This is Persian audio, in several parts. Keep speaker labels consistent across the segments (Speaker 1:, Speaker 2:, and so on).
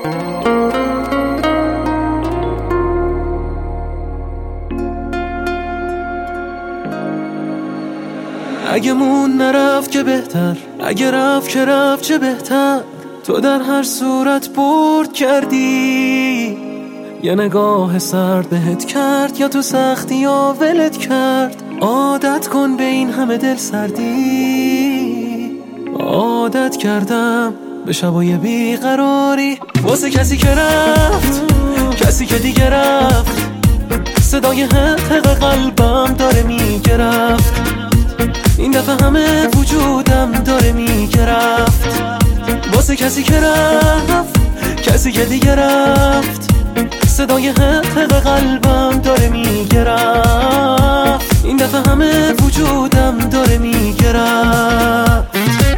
Speaker 1: اگه مون نرفت که بهتر، اگه رفت که رفت چه بهتر. تو در هر صورت برد کردی، یه نگاه سرد بهت کرد، یا تو سختی یا ولت کرد. عادت کن به این همه دل سردی. عادت کردم به شبای بیقراری، واسه کسی که رفت، کسی که دیگه رفت. صدای حق قلبم داره میگرفت، این دفعه همه وجودم داره میگرفت. واسه کسی که رفت، کسی که دیگه رفت. صدای حق قلبم داره میگرفت، این دفعه همه وجودم داره میگرفت.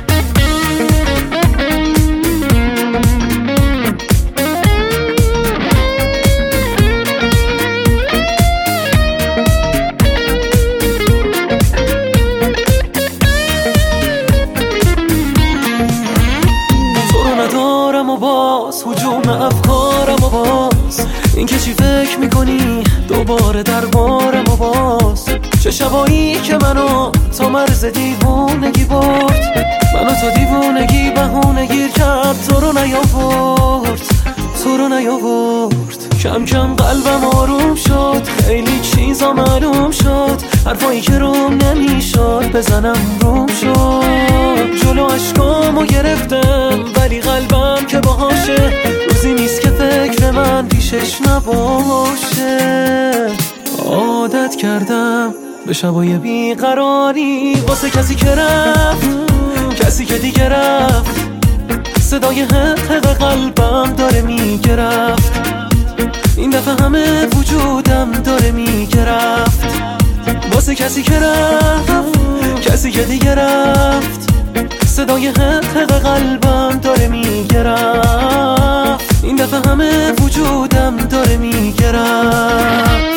Speaker 1: باز هجوم افکارم و باز این که چی فکر میکنی دوباره دربارم و باز. چه شبایی که منو تا مرز دیوونگی برد، منو تا دیوونگی بهونه گیر کرد. تو رو نیاورد، تو رو نیاورد. کم کم قلبم آروم شد، خیلی چیزا معلوم شد. حرفایی که روم نمیشد بزنم روم شد. جلو عشقامو گرفتم ولی قلبم که باهاشه. روزی نیست که فکر من پیشش نباشه. عادت کردم به شبای بیقراری، واسه کسی که رفت، کسی که دیگه رفت. صدای حق قلبم داره میگرفت، این دفعه همه وجودم داره میگرفت. واسه کسی که رفت، کسی که دیگه رفت. صدای حق قلبم داره میگرفت، این دفعه همه وجودم داره میگرفت.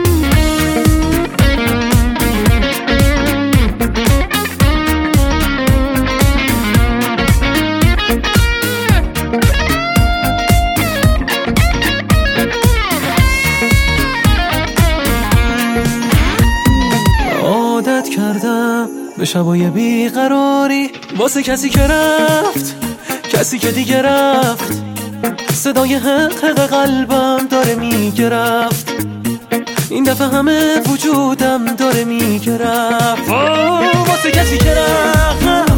Speaker 1: عادت کردم به شبای بیقراری، واسه کسی که رفت، کسی که دیگه رفت. صدای حق قلبم داره میگرفت، این دفعه همه وجودم داره میگرفت. واسه کسی که رفت،